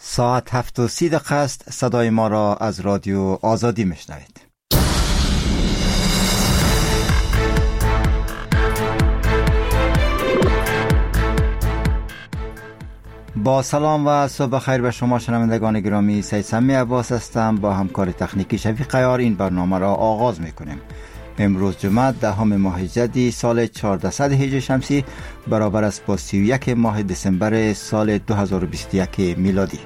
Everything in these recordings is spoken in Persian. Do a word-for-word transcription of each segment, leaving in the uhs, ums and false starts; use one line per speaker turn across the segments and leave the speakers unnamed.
ساعت هفت و سی دقیقه است. صدای ما را از رادیو آزادی میشنوید. با سلام و صبح خیر به شما شنوندگان گرامی. سید سمی عباس هستم. با همکار تکنیکی شفیق عیار این برنامه را آغاز میکنیم. امروز جمعه دهم ماه جدی سال چهاردهصد هجری شمسی برابر است با سی و یک ماه دسامبر سال دو هزار و بیست و یک میلادی.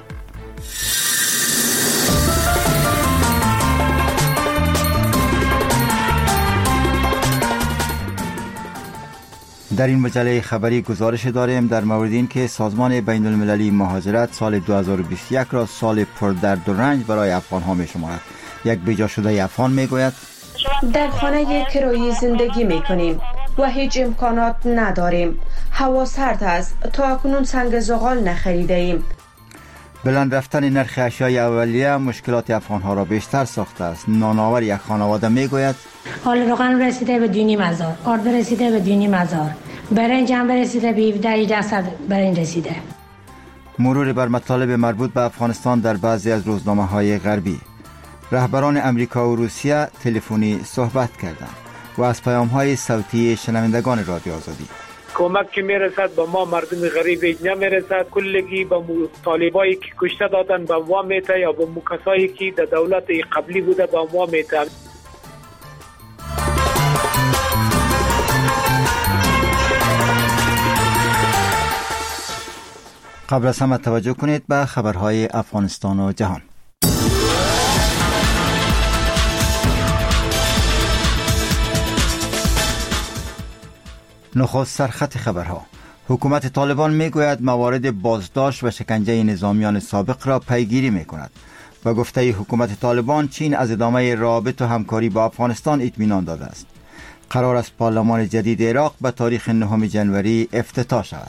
در این مجله خبری گزارش داریم در مورد این که سازمان بین المللی مهاجرت سال دو هزار و بیست و یک را سال پردرد و رنج برای افغان ها می شمارد. یک بیجا شده افغان می گوید
در خانه کرایی زندگی می کنیم و هیچ امکانات نداریم. هوا سرد است. تا اکنون سنگ زغال نخریده ایم.
بلند رفتن نرخ اشیای اولیه مشکلات افغان ها را بیشتر ساخته است. نانآور یک خانواده می گوید
حال روغن رسیده به دو نیم هزار، آرد رسیده به دو نیم هزار، برنج هم رسیده به هفده هجده صد برنج رسیده.
مرور بر مطالب مربوط به افغانستان در بعضی از روزنامه های غربی. رهبران امریکا و روسیه تلفنی صحبت کردند و از پیام های صوتی شنوندگان رادیو آزادی.
کمک که میرسد به ما مردم غریب نمیرسد. کلگی به طالبایی که کشته دادن به ما میته یا به کسایی که در دولت قبلی بوده به ما میته.
قبل از همه توجه کنید به خبرهای افغانستان و جهان. نخست سرخط خبرها. حکومت طالبان میگوید موارد بازداشت و شکنجه نظامیان سابق را پیگیری میکند. و گفته حکومت طالبان چین از ادامه روابط و همکاری با افغانستان اطمینان داده است. قرار است پارلمان جدید عراق به تاریخ نهم ژانویه افتتاح شود.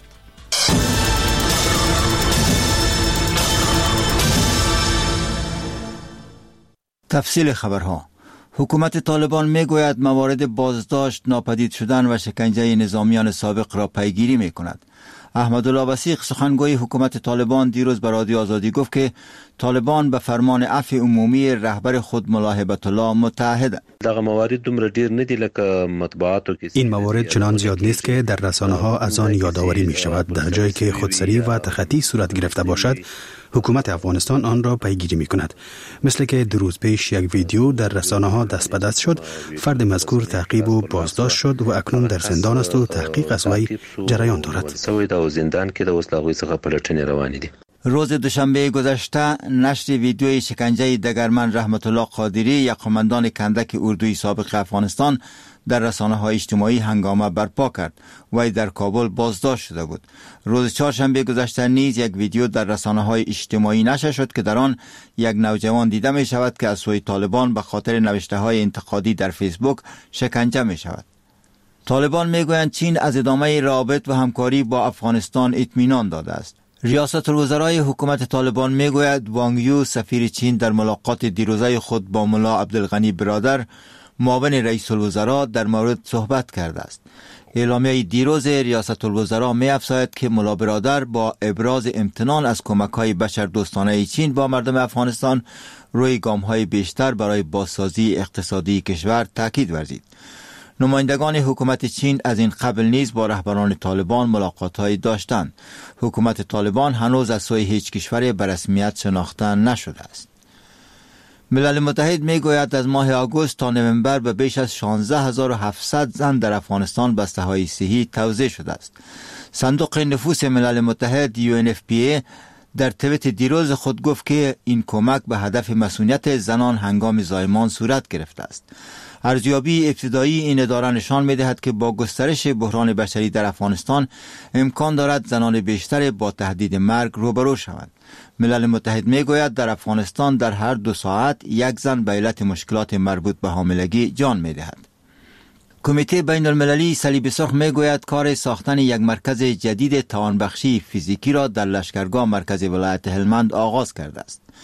تفصیل خبرها. حکومت طالبان میگوید موارد بازداشت، ناپدید شدن و شکنجه نظامیان سابق را پیگیری می کند. احمدالله وثیق سخنگوی حکومت طالبان دیروز به رادیو آزادی گفت که طالبان به فرمان عفو عمومی رهبر خود ملا هیبت الله متعهد.
دغه موارد دومره ډیر نه دي لکه مطبوعاتو کې.
این موارد چنان زیاد نیست که در رسانه ها از آن یادآوری می شود. در جایی که خودسری و تخطی صورت گرفته باشد حکومت افغانستان آن را پیگیری می کند. مثل که دو روز پیش یک ویدیو در رسانه ها دست به دست شد. فرد مذکور تعقیب و بازداشت شد و اکنون در زندان است و تحقیق از وی جریان دارد.
زندان کې د اوس لاغوي څخه پلټنې روانې دي.
روز دوشنبه گذشته نشر ویدیوی شکنجه دگرمن رحمت الله قادری، یک قماندان کندک اردوی سابق افغانستان، در رسانه های اجتماعی هنگامه برپا کرد. وی در کابل بازداشت شده بود. روز چهارشنبه گذشته نیز یک ویدیو در رسانه های اجتماعی نشر شد که در آن یک نوجوان دیده می شود که از سوی طالبان به خاطر نوشته های انتقادی در فیسبوک شکنجه می شود. طالبان می گویند چین از ادامه روابط و همکاری با افغانستان اطمینان داده است. ریاست الوزرای حکومت طالبان می گوید وانگ یو سفیر چین در ملاقات دیروزه خود با ملا عبدالغنی برادر معاون رئیس الوزراء در مورد صحبت کرده است. اعلامیه دیروز ریاست الوزراء می افزاید که ملا برادر با ابراز امتنان از کمک‌های بشردوستانه چین با مردم افغانستان روی گام‌های بیشتر برای بازسازی اقتصادی کشور تاکید ورزید. نمایندگان حکومت چین از این قبل نیز با رهبران طالبان ملاقات‌هایی داشتند. حکومت طالبان هنوز از سوی هیچ کشور به رسمیت شناخته نشده است. ملل متحد می گوید از ماه آگوست تا نوامبر به بیش از شانزده هزار و هفتصد زن در افغانستان بسته های صحی توزیع شده است. صندوق نفوس ملل متحد یو ان اف پی ای در توییت دیروز خود گفت که این کمک به هدف مسئولیت زنان هنگام زایمان صورت گرفته است. ارزیابی ابتدایی این اداره نشان می دهد که با گسترش بحران بشری در افغانستان امکان دارد زنان بیشتر با تهدید مرگ روبرو شوند. ملل متحد می گوید در افغانستان در هر دو ساعت یک زن به علت مشکلات مربوط به حاملگی جان می دهد. کمیته بین المللی صلیب سرخ می گوید کار ساختن یک مرکز جدید توانبخشی فیزیکی را در لشکرگاه مرکز ولایت هلمند آغاز کرده است.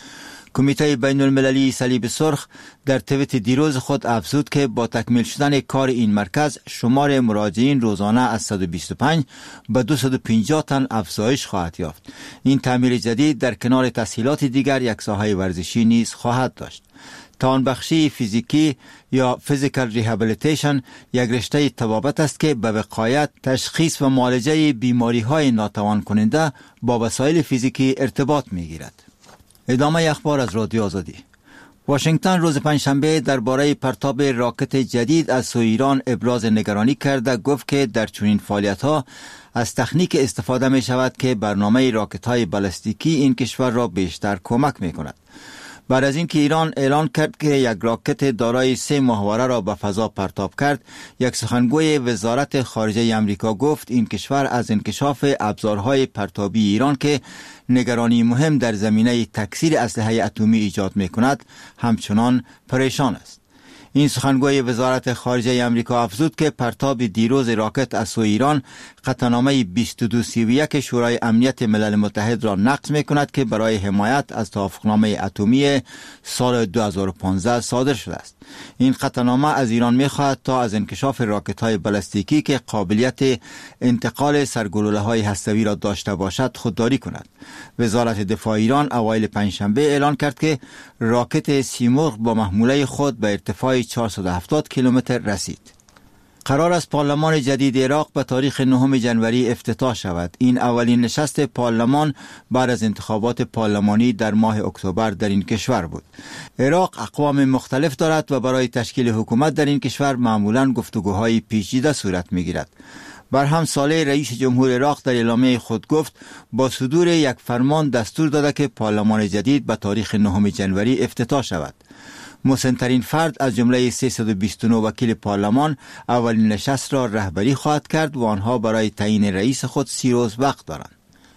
کمیته بین المللی صلیب سرخ در توییت دیروز خود افزود که با تکمیل شدن کار این مرکز شمار مراجعین روزانه از صد و بیست و پنج به دویست و پنجاه تن افزایش خواهد یافت. این تعمیر جدید در کنار تسهیلات دیگر یک ساحه ورزشی نیز خواهد داشت. توانبخشی فیزیکی یا فیزیکال ریهابیلیتیشن یک رشته طبابت است که به وقایت، تشخیص و معالجه بیماری های ناتوان کننده با وسایل فیزیکی ارتباط می گیرد. ادامه اخبار از رادیو آزادی. واشنگتن روز پنجشنبه درباره پرتاب راکت جدید از سوی ایران ابراز نگرانی کرده، گفت که در چنین فعالیت‌ها از تکنیک استفاده می شود که برنامه راکت‌های بالستیکی این کشور را بیشتر کمک می کند. بعد از اینکه ایران اعلان کرد که یک راکت دارای سه محوره را به فضا پرتاب کرد، یک سخنگوی وزارت خارجه آمریکا گفت این کشور از انکشاف ابزارهای پرتابی ایران که نگرانی مهم در زمینه تکثیر اسلحه اتمی ایجاد می کند همچنان پریشان است. این سخنگوی وزارت خارجه آمریکا افزود که پرتاب دیروز راکت از سوی ایران قطعنامه بیست و دو سی و یک شورای امنیت ملل متحد را نقض می کند که برای حمایت از توافقنامه اتمی سال دو هزار و پانزده صادر شده است. این قطعنامه از ایران می خواهد تا از انکشاف راکت های بالستیکی که قابلیت انتقال سرگلوله های هسته‌ای را داشته باشد خودداری کند. وزارت دفاع ایران اوایل پنجشنبه اعلان کرد که راکت سیمرغ با محموله خود به ارتفاع چهارصد و هفتاد کیلومتر رسید. قرار است پارلمان جدید عراق به تاریخ نهم ژانویه افتتاح شود. این اولین نشست پارلمان بعد از انتخابات پارلمانی در ماه اکتبر در این کشور بود. عراق اقوام مختلف دارد و برای تشکیل حکومت در این کشور معمولاً گفتگوهای پیچیده صورت می‌گیرد. برهم صالح رئیس جمهور عراق در اعلامیه خود گفت با صدور یک فرمان دستور داده که پارلمان جدید به تاریخ نهم ژانویه افتتاح شود. مسن‌ترین فرد از جمله سیصد و بیست و نه وکیل پارلمان اولین نشست را رهبری خواهد کرد و آنها برای تعیین رئیس خود سی روز وقت دارند.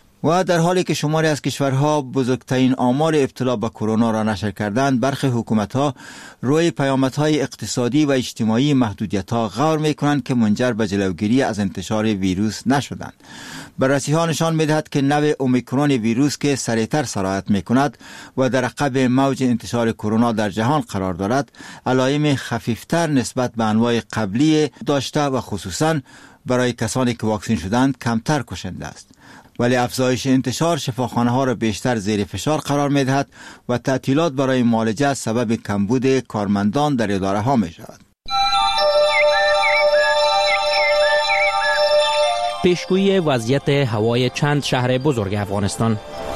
و در حالی که شماری از کشورها بزرگترین آمار ابتلا به کرونا را نشر کردند، برخی حکومت‌ها روی پیامدهای اقتصادی و اجتماعی محدودیت‌ها غور می‌کنند که منجر به جلوگیری از انتشار ویروس نشدند. بررسی‌ها نشان می‌دهد که نوع اومیکرون ویروس که سریعتر سرایت می‌کند و در عقب موج انتشار کرونا در جهان قرار دارد، علائم خفیفتر نسبت به انواع قبلی داشته و خصوصاً برای کسانی که واکسین شدند کمتر کشنده است. ولی افزایش انتشار شفاخانه ها را بیشتر زیر فشار قرار می دهد و تعطیلات برای معالجه سبب کمبود کارمندان در اداره ها می شود.
پیشگویی وضعیت هوای چند شهر بزرگ افغانستان.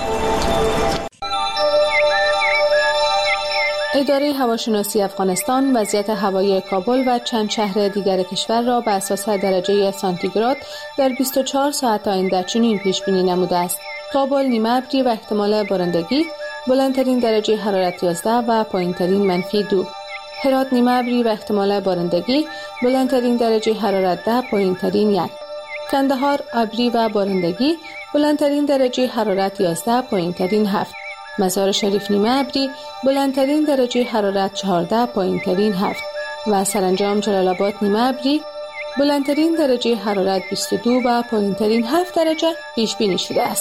اداره هواشناسی افغانستان وضعیت هوایی کابل و چند شهر دیگر کشور را بر اساس درجه سانتیگراد در بیست و چهار ساعت آینده چنین پیش بینی نموده است: کابل نیمه ابری و احتمال بارندگی، بلندترین درجه حرارت یازده و پایینترین منفی دو. هرات نیمه ابری و احتمال بارندگی، بلندترین درجه حرارت ده، پایینترین یک. کندهار ابری و بارندگی، بلندترین درجه حرارت یازده، پایینترین هفت. مزار شریف نیمه ابری، بلندترین درجه حرارت چهارده، پایینترین هفت. و سرانجام جلال آباد نیمه ابری، بلندترین درجه حرارت بیست و دو و پایینترین هفت درجه پیش بینی شده است.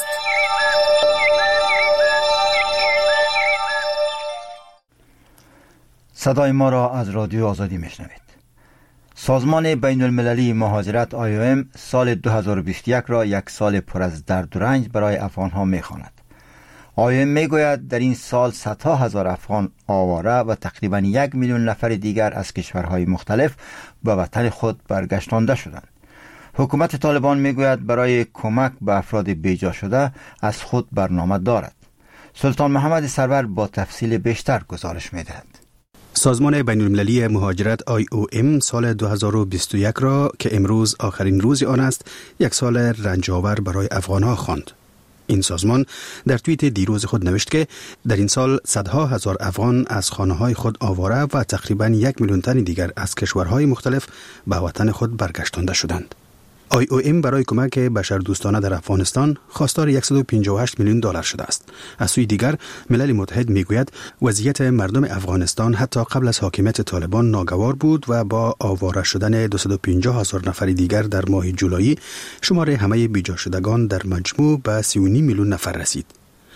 صدای ما را از رادیو آزادی میشنوید. سازمان بین المللی مهاجرت آی او ام سال دو هزار و بیست و یک را یک سال پر از درد و رنج برای افغان ها میخواند. آی او ام میگوید در این سال صدها هزار افغان آواره و تقریبا یک میلیون نفر دیگر از کشورهای مختلف به وطن خود برگشتانده شدند. حکومت طالبان میگوید برای کمک به افراد بیجا شده از خود برنامه دارد. سلطان محمد سرور با تفصیل بیشتر گزارش میدهد.
سازمان بین المللی مهاجرت آی او ام سال دو هزار و بیست و یک را که امروز آخرین روز آن است، یک سال رنجاور برای افغان‌ها خواند. این سازمان در توییت دیروز خود نوشت که در این سال صدها هزار افغان از خانه‌های خود آواره و تقریباً یک میلیون تن دیگر از کشورهای مختلف به وطن خود برگشتانده شدند. آی او ام برای کمک بشردوستانه در افغانستان خواستار صد و پنجاه و هشت میلیون دلار شده است. از سوی دیگر ملل متحد میگوید وضعیت مردم افغانستان حتی قبل از حاکمیت طالبان ناگوار بود و با آواره شدن دویست و پنجاه هزار نفر دیگر در ماه جولای شمار همه بیجا شدگان در مجموع به سی و نیم میلیون نفر رسید.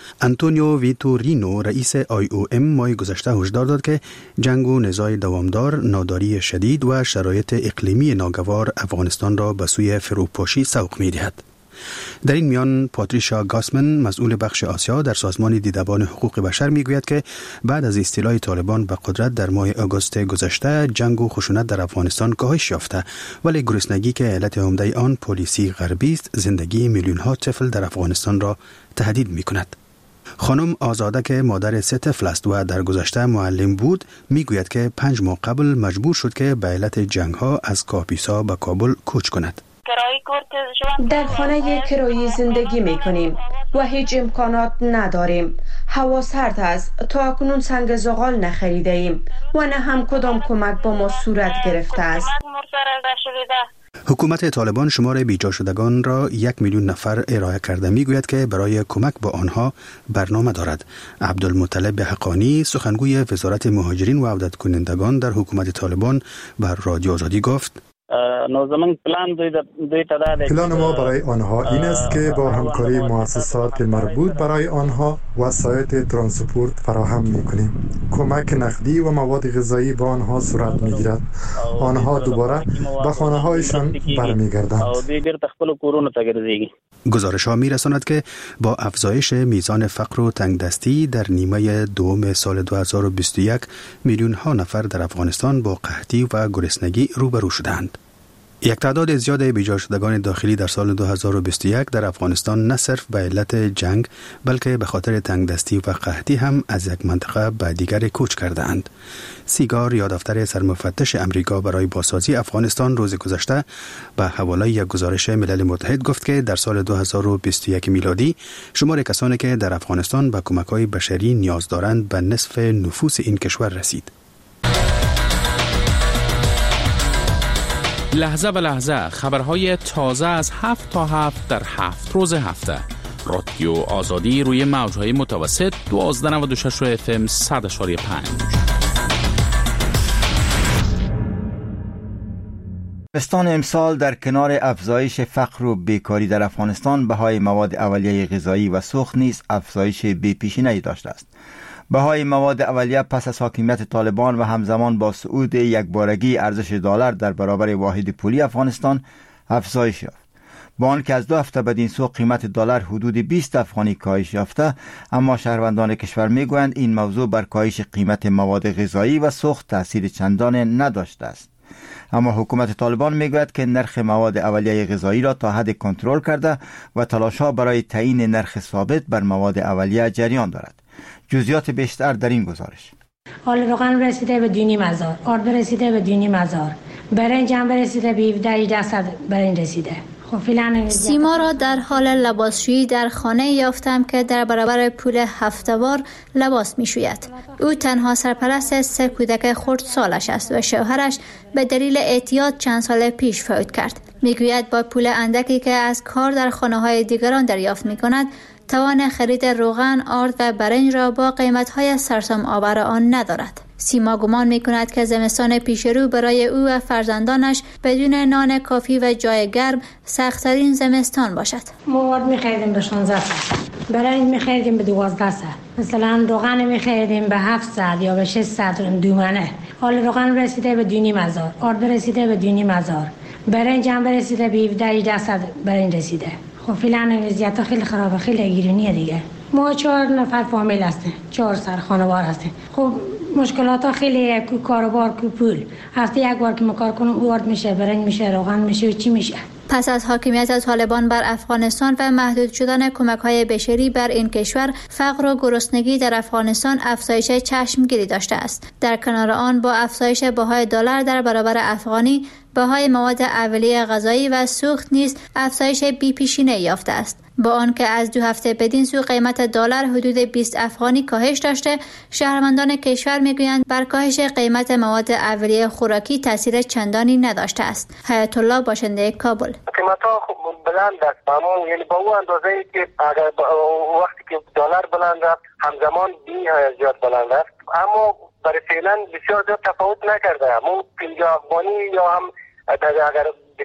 انتونیو ویتورینو رئیس آی او ام ماه گذشته هشدار داد که جنگ و نزاع دوامدار، ناداری شدید و شرایط اقلیمی ناگوار افغانستان را به سوی فروپاشی سوق می‌دهد. در این میان پاتریشا گاسمن مسئول بخش آسیا در سازمان دیدبان حقوق بشر میگوید که بعد از استیلای طالبان به قدرت در ماه آگوست گذشته جنگ و خشونت در افغانستان کاهش یافته، ولی گرسنگی که علت عمده آن پلیسی غربی است زندگی میلیون ها طفل در افغانستان را تهدید میکند. خانم آزاده که مادر سه طفل است و در گذشته معلم بود میگوید که پنج ماه قبل مجبور شد که به علت جنگ ها از کاپیسا به کابل کوچ کند.
در خانه کرایی زندگی می کنیم و هیچ امکانات نداریم. هوا سرد است. تا اکنون سنگ زغال نخریده ایم و نه هم کدام کمک با ما صورت گرفته است.
حکومت طالبان شمار بیجا شدگان را یک میلیون نفر ارائه کرده میگوید که برای کمک با آنها برنامه دارد. عبدالمطلب حقانی سخنگوی وزارت مهاجرین و عودت کنندگان در حکومت طالبان بر رادیو آزادی گفت:
پلان ما برای آنها این است که با همکاری مؤسسات مربوط برای آنها وسایل ترانسپورت فراهم می‌کنیم. کمک نقدی و مواد غذایی با آنها صورت می‌گیرد. آنها دوباره به خانه‌هایشان برمیگردند.
گزارش ها می رساند که با افزایش میزان فقر و تنگدستی در نیمه دوم سال دو هزار و بیست و یک میلیون ها نفر در افغانستان با قحطی و گرسنگی روبرو شدند. یک تعداد زیاد بیجا شدگان داخلی در سال دو هزار و بیست و یک در افغانستان نه صرف به علت جنگ بلکه به خاطر تنگدستی و قحطی هم از یک منطقه به دیگر کوچ کردند. سیگار یا دفتر سرمفتش امریکا برای بازسازی افغانستان روز گذشته به حواله یک گزارش ملل متحد گفت که در سال دو هزار و بیست و یک میلادی شمار کسانی که در افغانستان به کمک‌های بشری نیاز دارند به نصف نفوس این کشور رسید.
لحظه به لحظه خبرهای تازه از هفت تا هفت در هفت روز هفته. رادیو آزادی روی موجهای متوسط دوازده نود و شش اف ام صد اشاری پنج.
افغانستان امسال در کنار افزایش فقر و بیکاری در افغانستان بهای مواد اولیه غذایی و سوخت نیز افزایش بی‌پیشینه‌ای داشته است. بهای مواد اولیه پس از حاکمیت طالبان و همزمان با صعود یکبارگی ارزش دلار در برابر واحد پولی افغانستان افزایش یافت. با آنکه از دو هفته بعد این سو قیمت دلار حدود بیست افغانی کاهش یافته، اما شهروندان کشور میگویند این موضوع بر کاهش قیمت مواد غذایی و سوخت تاثیر چندان نداشته است. اما حکومت طالبان میگوید که نرخ مواد اولیه غذایی را تا حد کنترل کرده و تلاش‌ها برای تعیین نرخ ثابت بر مواد اولیه جریان دارد. جزئیات بیشتر در این گزارش.
آل روغن رسیده به دونیم هزار، آرد رسیده به دونیم هزار، برنج هم رسیده به هفده درصد برنج رسیده.
سیما را در حال لباسشویی در خانه یافتم که در برابر پول هفته‌وار لباس می‌شوید. او تنها سرپرست سه کودک خردسالش است و شوهرش به دلیل اعتیاد چند سال پیش فوت کرد. میگوید با پول اندکی که از کار در خانه‌های دیگران دریافت می‌کند توان خرید روغن، آرد و برنج را با قیمت‌های سرسام آور آن ندارد. سیما گمان می‌کند که زمستان پیشرو برای او و فرزندانش بدون نان کافی و جای گرم سخت‌ترین زمستان باشد.
ما آرد می‌خریدیم به شانزده صد، برنج می‌خریدیم به دوازده صد، مثلا روغن می‌خریدیم به هفتصد یا به ششصد دومنه. حال روغن رسیده به دونیم هزار، آرد رسیده به دونیم هزار، برنج هم رسیده به هفده درصد برنج رسیده. خب فعلا وضعیت خیلی خرابه، خیلی گرونیه دیگه. ما چهار نفر فامیل هستیم، چهار سر خانوار هستیم. خب مشکلات ها خیلی، کو کاروبار کو پول، هفته یک بار که ما کار کنیم اوارد میشه، برنج میشه، روغن میشه و چی میشه.
پس از حاکمیت طالبان بر افغانستان و محدود شدن کمک‌های بشری بر این کشور، فقر و گرسنگی در افغانستان افزایش چشمگیری داشته است. در کنار آن با افزایش بهای دلار در برابر افغانی، بهای مواد اولیه غذایی و سوخت نیز افزایش بی‌پیشینه‌ای یافته است. با آنکه از دو هفته بدین سو قیمت دلار حدود بیست افغانی کاهش داشته، شهروندان کشور میگویند بر کاهش قیمت مواد اولیه خوراکی تاثیر چندانی نداشته است. حیات الله باشنده کابل:
قیمت‌ها خب بلند است، اما یعنی با اون اندازه‌ای که اگر وقتی که دلار بلند است همزمان بی زیاد بلند است، اما برای فعلا بسیار زیاد تفاوت نکرده. همون پنجاه افغانی یا هم اگر بیست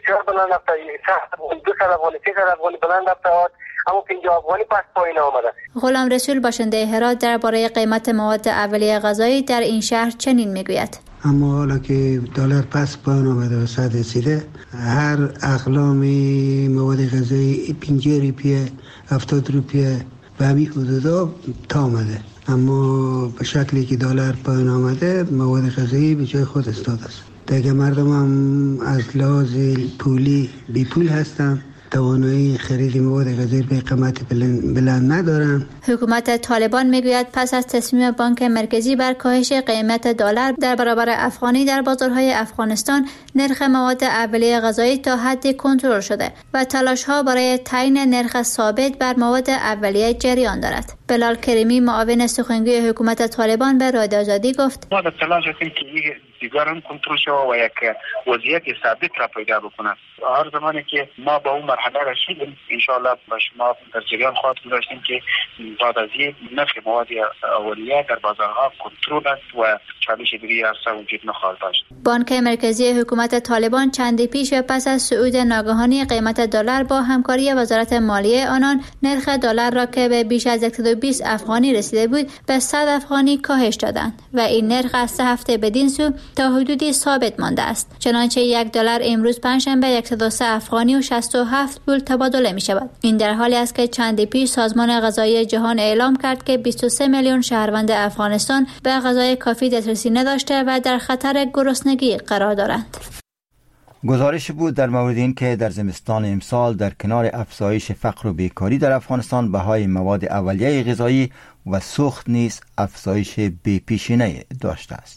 بسیار بلند رفته، دو سال افغانی سه سال افغانی بلند رفته، اما پنجاه افغانی پس پایین آمده.
غلام رسول باشنده هرات درباره قیمت مواد اولیه غذایی در این شهر چنین میگوید:
اما حالا که دلار پس پایین آمده و صد رسیده، هر اقلام مواد غذایی پنجاه روپیه هفتاد روپیه به همین حدودا تا آمده، اما به شکلی که دلار پایین آمده مواد غذایی به جای خود استاده است. دیگه مردم هم از لحاظ پولی بی پول هستن، توانایی خرید مواد غذایی به قیمت بلند ندارن.
حکومت طالبان میگوید پس از تصمیم بانک مرکزی بر کاهش قیمت دلار در برابر افغانی در بازارهای افغانستان، نرخ مواد اولیه غذایی تا حدی کنترل شده و تلاش ها برای تعیین نرخ ثابت بر مواد اولیه جریان دارد. بلال کریمی، معاون سخنگوی حکومت طالبان، به رادیو آزادی گفت:
ما در تلاش هستیم که دیگر هم کنترل شود و یک وضعیت ثابت را پیدا بکند. هر زمانی که ما به اون مرحله رسیدیم ان شاء الله با شما در جریان خواهد گذاشتیم که بعد از این نرخ مواد اولیه در بازارها کنترل است و چالش دیگری اصلا وجود نخواهد داشت.
بانک مرکزی حکومت طالبان چندی پیش و پس از صعود ناگهانی قیمت دلار با همکاری وزارت مالیه آنان، نرخ دلار را که به بیش از صد و بیست افغانی رسیده بود به صد افغانی کاهش دادند و این نرخ از سه هفته بدین سو تا حدودی ثابت مانده است. چنانچه یک دلار امروز پنجشنبه صد و سه افغانی و شصت و هفت پول تبادله می شود. این در حالی است که چندی پیش سازمان غذایی جهان اعلام کرد که بیست و سه میلیون شهروند افغانستان به غذای کافی دسترسی نداشته و در خطر گرسنگی قرار دارند.
گزارش بود در مورد این که در زمستان امسال در کنار افزایش فقر و بیکاری در افغانستان، بهای مواد اولیه غذایی و سوخت نیز افزایش بی‌پیشینه داشته است.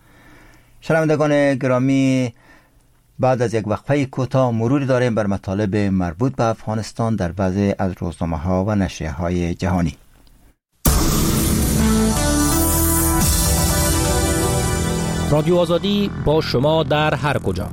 شنوندگان گرامی، بعد از یک وقفه کوتاه مروری داریم بر مطالب مربوط به افغانستان در وضع از روزنامه ها و نشریه های جهانی.
رادیو آزادی با شما در هر کجا.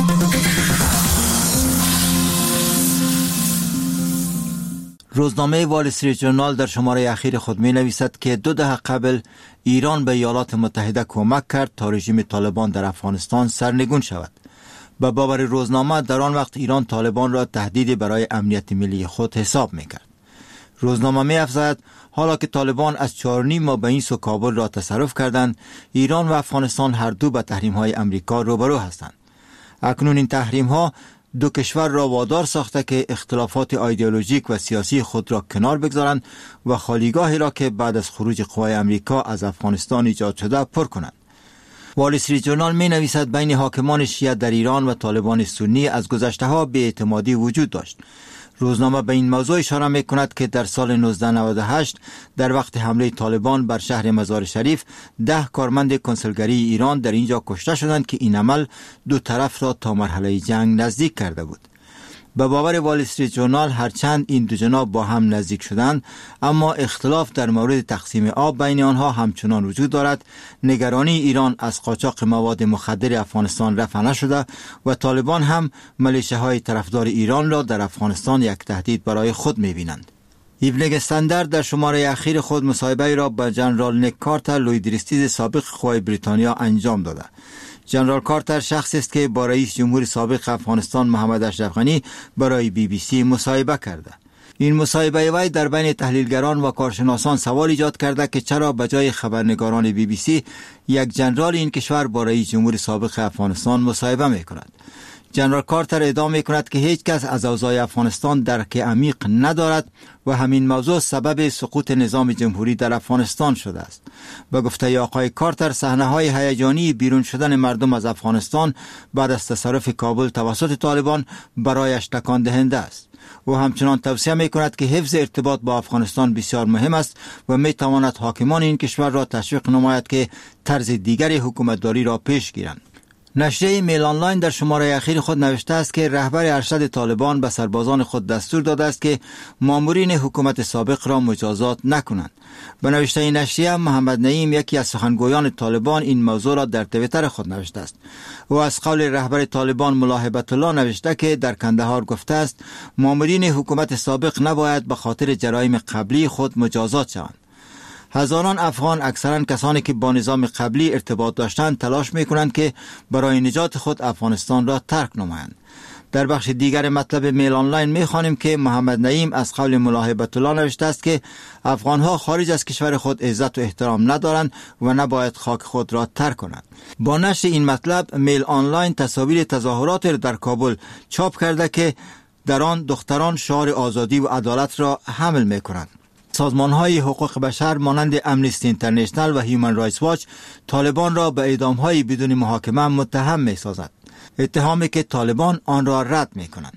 روزنامه وال استریت ژورنال در شماره اخیر خود می نویسد که دو دهه قبل ایران به ایالات متحده کمک کرد تا رژیم طالبان در افغانستان سرنگون شود. به باور روزنامه در آن وقت ایران طالبان را تهدیدی برای امنیت ملی خود حساب می کرد. روزنامه می افزاید حالا که طالبان از چهار نیم ماه به این سو کابل را تصرف کردند، ایران و افغانستان هر دو به تحریم های امریکا روبرو هستند. اکنون این تحریم ها دو کشور را وادار ساخته که اختلافات ایدئولوژیک و سیاسی خود را کنار بگذارند و خالیگاهی را که بعد از خروج قوای امریکا از افغانستان ایجاد شده پر کنند. وال استریت ژورنال می نویسد بین حاکمان شیعه در ایران و طالبان سنی از گذشته ها بی‌اعتمادی وجود داشت. روزنامه به این موضوع اشاره می کند که در سال نوزده نود و هشت در وقت حمله طالبان بر شهر مزار شریف ده کارمند کنسولگری ایران در اینجا کشته شدند که این عمل دو طرف را تا مرحله جنگ نزدیک کرده بود. به باور وال استریت ژورنال هرچند این دو جناح با هم نزدیک شدند، اما اختلاف در مورد تقسیم آب بین آنها همچنان وجود دارد. نگرانی ایران از قاچاق مواد مخدر افغانستان رفع نشده و طالبان هم ملیشه‌های طرفدار ایران را در افغانستان یک تهدید برای خود می‌بینند. ایونینگ استندارد در شماره اخیر خود مصاحبه را با جنرال نیک کارتر، لویدریستیز سابق قوای بریتانیا انجام داده. جنرال کارتر شخصی است که با رئیس جمهور سابق افغانستان محمد اشرف غنی برای بی بی سی مصاحبه کرده. این مصاحبه وی در بین تحلیلگران و کارشناسان سوال ایجاد کرده که چرا به جای خبرنگاران بی بی سی یک جنرال این کشور با رئیس جمهور سابق افغانستان مصاحبه می کند. جنرال کارتر ادعا می کند که هیچ کس از اوضاع افغانستان درک عمیق ندارد و همین موضوع سبب سقوط نظام جمهوری در افغانستان شده است. به گفته آقای کارتر، صحنه‌های هیجانی بیرون شدن مردم از افغانستان بعد از تصرف کابل توسط طالبان برایش تکان دهنده است. او همچنان توصیه می کند که حفظ ارتباط با افغانستان بسیار مهم است و می تواند حاکمان این کشور را تشویق نماید که طرز دیگری حکومتداری را پیش گیرند. نشریه میل آنلاین در شماره اخیر خود نوشته است که رهبر ارشد طالبان به سربازان خود دستور داده است که مامورین حکومت سابق را مجازات نکنند. به نوشته این نشریه، محمد نعیم، یکی از سخنگویان طالبان، این موضوع را در توییتر خود نوشته است. او از قول رهبر طالبان ملا هیبت الله نوشته که در کندهار گفته است مامورین حکومت سابق نباید به خاطر جرایم قبلی خود مجازات شوند. هزاران افغان، اکثرا کسانی که با نظام قبلی ارتباط داشتند، تلاش می‌کنند که برای نجات خود افغانستان را ترک نمایند. در بخش دیگر مطلب میل آنلاین می‌خوانیم که محمد نعیم از قول ملا هیبت الله نوشته است که افغان‌ها خارج از کشور خود عزت و احترام ندارند و نباید خاک خود را ترک کنند. با نشر این مطلب میل آنلاین تصاویر تظاهرات را در کابل چاپ کرده که در آن دختران شعار آزادی و عدالت را حمل می‌کنند. سازمان‌های حقوق بشر مانند امنیستی اینترنشنل و هیومن رایتس واچ طالبان را به اعدام‌های بدون محاکمه متهم می‌سازد، اتهامی که طالبان آن را رد می‌کنند.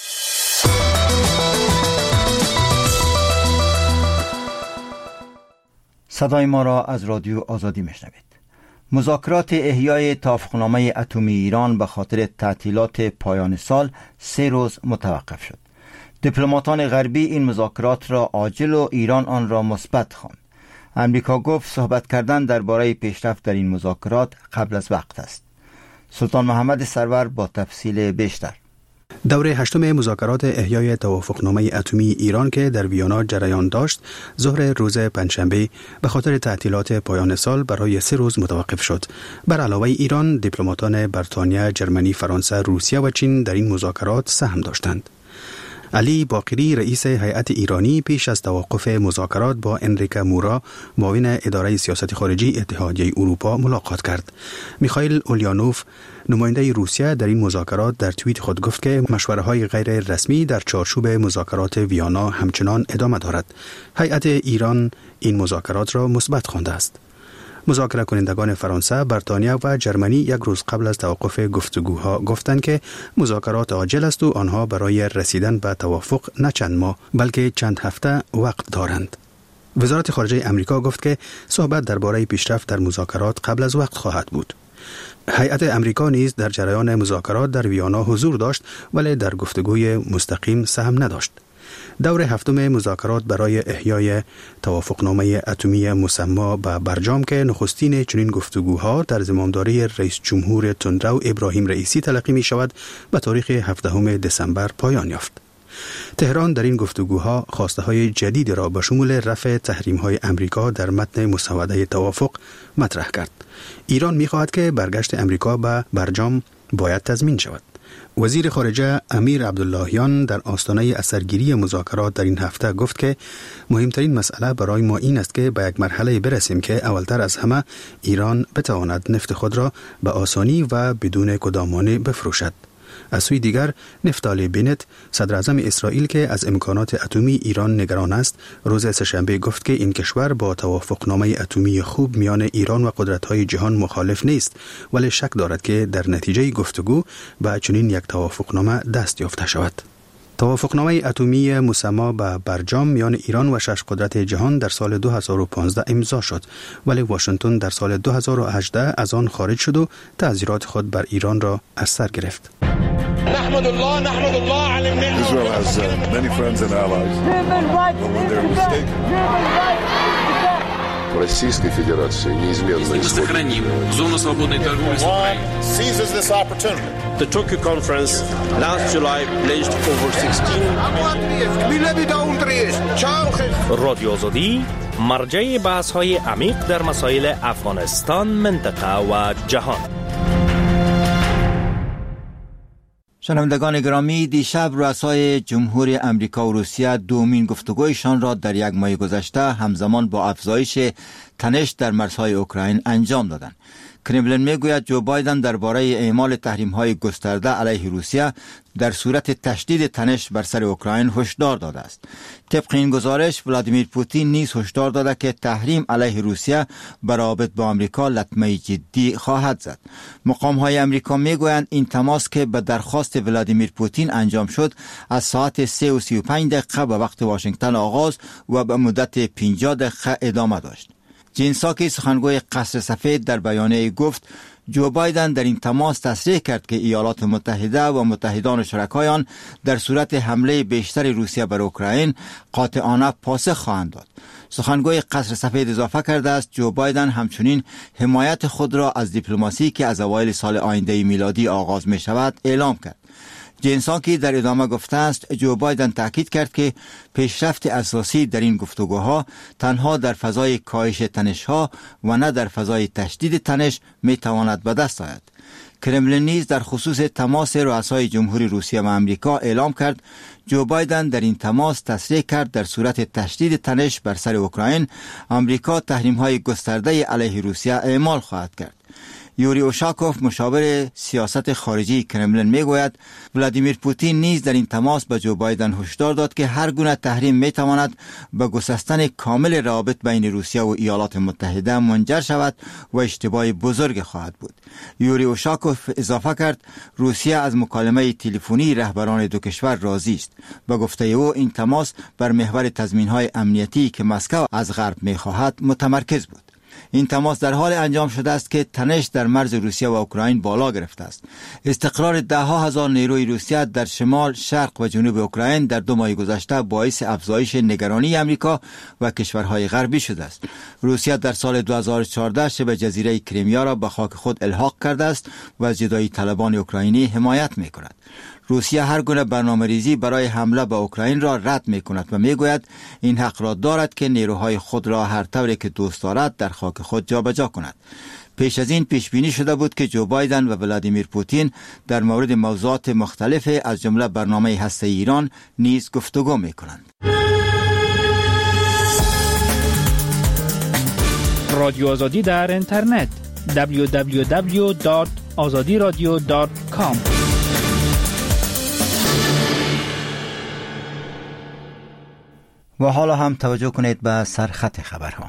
صدای ما را از رادیو آزادی میشنوید. مذاکرات احیای توافقنامه اتمی ایران به خاطر تعطیلات پایان سال سه روز متوقف شد. دیپلماتان غربی این مذاکرات را عاجل و ایران آن را مثبت خواند. امریکا گفت صحبت کردن درباره پیشرفت در این مذاکرات قبل از وقت است. سلطان محمد سرور با تفصیل بیشتر.
دوره هشتم مذاکرات احیای توافقنامه اتمی ایران که در ویانا جریان داشت، ظهر روز پنجشنبه به خاطر تعطیلات پایان سال برای سه روز متوقف شد. بر علاوه ایران، دیپلماتان بریتانیا، جرمنی، فرانسه، روسیه و چین در این مذاکرات سهم داشتند. علی باقری رئیس هیئت ایرانی پیش از توقف مذاکرات با انریکا مورا معاون اداره سیاست خارجی اتحادیه اروپا ملاقات کرد. میخائیل اولیانوف نماینده روسیه در این مذاکرات در توییت خود گفت که مشوره‌های غیر رسمی در چارچوب مذاکرات ویانا همچنان ادامه دارد. هیئت ایران این مذاکرات را مثبت خوانده است. مذاکره کنندگان فرانسه، بریتانیا و جرمنی یک روز قبل از توقف گفتگوها گفتند که مذاکرات عاجل است و آنها برای رسیدن به توافق نه چند ماه بلکه چند هفته وقت دارند. وزارت خارجه امریکا گفت که صحبت درباره پیشرفت در مذاکرات قبل از وقت خواهد بود. هیئت امریکا نیز در جریان مذاکرات در ویانا حضور داشت ولی در گفتگوی مستقیم سهم نداشت. دور هفتم مذاکرات برای احیای توافقنامه اتمی مسما به برجام که نخستین چنین گفتگوها در زمامداری رئیس جمهور تندرو ابراهیم رئیسی تلقی می شود به تاریخ هفدهم دسامبر پایان یافت. تهران در این گفتگوها خواسته های جدید را به شمول رفع تحریم های امریکا در متن مسوده توافق مطرح کرد. ایران می خواهد که برگشت امریکا به برجام باید تضمین شود. وزیر خارجه امیر عبداللهیان در آستانه اثرگیری مذاکرات در این هفته گفت که مهمترین مسئله برای ما این است که به یک مرحله برسیم که اولتر از همه ایران بتواند نفت خود را به آسانی و بدون کدامانه بفروشد. از سوی دیگر نفتالی بنت صدر اعظم اسرائیل که از امکانات اتمی ایران نگران است روز سه‌شنبه گفت که این کشور با توافقنامه اتمی خوب میان ایران و قدرت‌های جهان مخالف نیست ولی شک دارد که در نتیجه گفتگو به چنین یک توافقنامه دست یافته شود. توافقنامه اتمی مسما به برجام میان ایران و شش قدرت جهان در سال دو هزار و پانزده امضا شد ولی واشنگتن در سال دو هزار و هجده از آن خارج شد و تعذیرات خود بر ایران را از سر گرفت.
نحمد الله نحمد الله على النعمة. Israel has uh, many friends and allies. But when they're mistaken.
Российской Федерации неизменно
сохраним зону свободной торговли с Украиной.
Seizes this opportunity.
The Tokyo conference last July pledged over sixteen.
رادیو آزادی مرجع بحث‌های عمیق در مسائل افغانستان، منطقه و جهان.
شنوندگان گرامی، دیشب رؤسای جمهور امریکا و روسیه دومین گفتگویشان را در یک ماه گذشته همزمان با افزایش تنش در مرزهای اوکراین انجام دادند. کرملین میگوید جو بایدن درباره اعمال تحریم‌های گسترده علیه روسیه در صورت تشدید تنش بر سر اوکراین هشدار داده است. طبق این گزارش ولادیمیر پوتین نیز هشدار داده که تحریم علیه روسیه بر روابط با آمریکا لطمه جدی خواهد زد. مقام‌های آمریکا میگویند این تماس که به درخواست ولادیمیر پوتین انجام شد از ساعت سه و سی و پنج دقیقه به وقت واشنگتن آغاز و به مدت پنجاه دقیقه ادامه داشت. جین ساکی سخنگوی قصر سفید در بیانیه گفت جو بایدن در این تماس تصریح کرد که ایالات متحده و متحدان و شرکای آن در صورت حمله بیشتر روسیه بر اوکراین قاطعانه پاسخ خواهند داد. سخنگوی قصر سفید اضافه کرده است جو بایدن همچنین حمایت خود را از دیپلماسی که از اوایل سال آینده میلادی آغاز می شود اعلام کرد. جین ساکی در ادامه گفته است جو بایدن تاکید کرد که پیشرفت اساسی در این گفتگوها تنها در فضای کاهش تنش‌ها و نه در فضای تشدید تنش می تواند به دست آید. کرملین نیز در خصوص تماس رؤسای جمهوری روسیه و آمریکا اعلام کرد جو بایدن در این تماس تصریح کرد در صورت تشدید تنش بر سر اوکراین آمریکا تحریم‌های گسترده علیه روسیه اعمال خواهد کرد. یوری اوشاکوف مشاور سیاست خارجی کرملین میگوید ولادیمیر پوتین نیز در این تماس به جو بایدن هشدار داد که هر گونه تحریم میتواند به گسستن کامل روابط بین روسیه و ایالات متحده منجر شود و اشتباه بزرگ خواهد بود. یوری اوشاکوف اضافه کرد روسیه از مکالمه تلفنی رهبران دو کشور راضی است. به گفته او این تماس بر محور تضمین‌های امنیتی که مسکو از غرب میخواهد متمرکز بود. این تماس در حال انجام شده است که تنش در مرز روسیه و اوکراین بالا گرفته است. استقرار ده ها هزار نیروی روسیه در شمال، شرق و جنوب اوکراین در دو ماه گذشته باعث افزایش نگرانی آمریکا و کشورهای غربی شده است. روسیه در سال دو هزار و چهارده شبه جزیره کریمیا را به خاک خود الحاق کرده است و از جدایی طلبان اوکراینی حمایت می کند. روسیه هر گونه برنامه‌ریزی برای حمله به اوکراین را رد می‌کند و می‌گوید این حق را دارد که نیروهای خود را هر طوری که دوست دارد در خاک خود جابجا کند. پیش از این پیش بینی شده بود که جو بایدن و ولادیمیر پوتین در مورد موضوعات مختلف از جمله برنامه هسته‌ای ایران نیز گفتگو می‌کنند.
رادیو آزادی در اینترنت دبلیو دبلیو دبلیو دات آزادی رادیو دات کام.
و حالا هم توجه کنید به سرخط خبرها.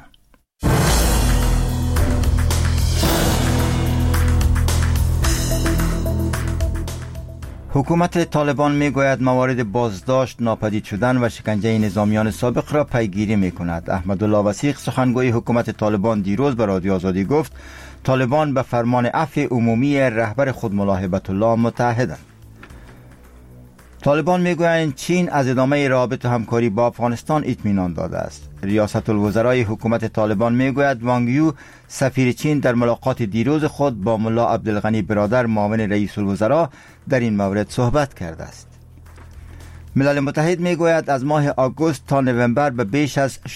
حکومت طالبان میگوید موارد بازداشت، ناپدید شدن و شکنجه نظامیان سابق را پیگیری میکند. احمدالله وثیق سخنگوی حکومت طالبان دیروز به رادیو آزادی گفت طالبان به فرمان عفو عمومی رهبر خود ملا هیبت الله متحدند. طالبان میگویند چین از ادامه روابط و همکاری با افغانستان اطمینان داده است. ریاست الوزرای حکومت طالبان میگوید وانگ یو سفیر چین در ملاقات دیروز خود با ملا عبدالغنی برادر معاون رئیس الوزراء در این مورد صحبت کرده است. ملل متحد میگوید از ماه آگوست تا نوامبر به بیش از